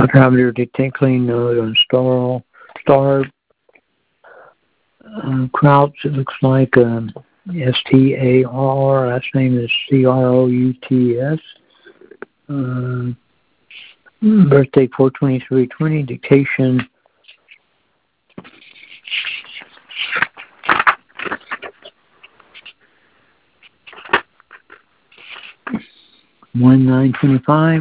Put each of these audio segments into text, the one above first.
Dr. Habider, detect clean node on Star Crouch. It looks like STAR. Last name is CROUTS. Birthday 4/23/20. Dictation 1/9/25.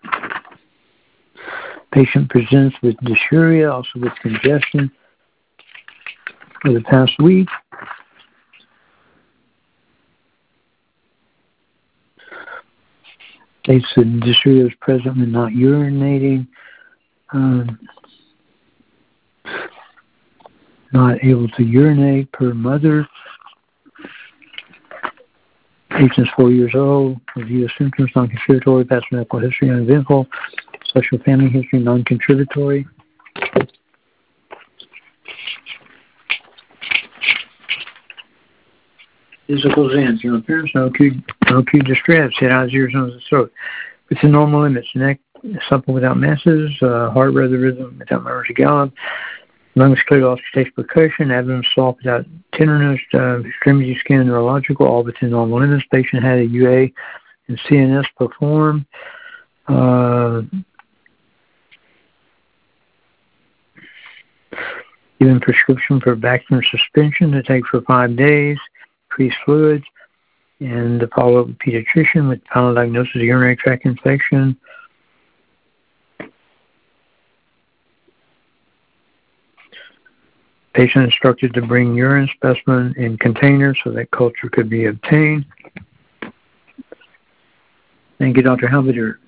Patient presents with dysuria, also with congestion for the past week. States that dysuria is present when not urinating. Not able to urinate per mother. Patient's 4 years old. Review of symptoms, non-contributory. Past medical history, uneventful. Social family history, non-contributory. Physical events. Appearance, no acute distress. Head, eyes, ears, nose, and throat. Within normal limits. Neck supple without masses. Heart rhythm without murmurs or gallop. Lungs clear, auscultation, percussion. Abdomen soft without tenderness. Extremity skin neurological, all within normal limits. Patient had a UA and CNS performed. Given prescription for Bactrim suspension to take for 5 days. Increased fluids. And the follow-up with pediatrician with final diagnosis of urinary tract infection. Patient instructed to bring urine specimen in containers so that culture could be obtained. Thank you, Dr. Habider.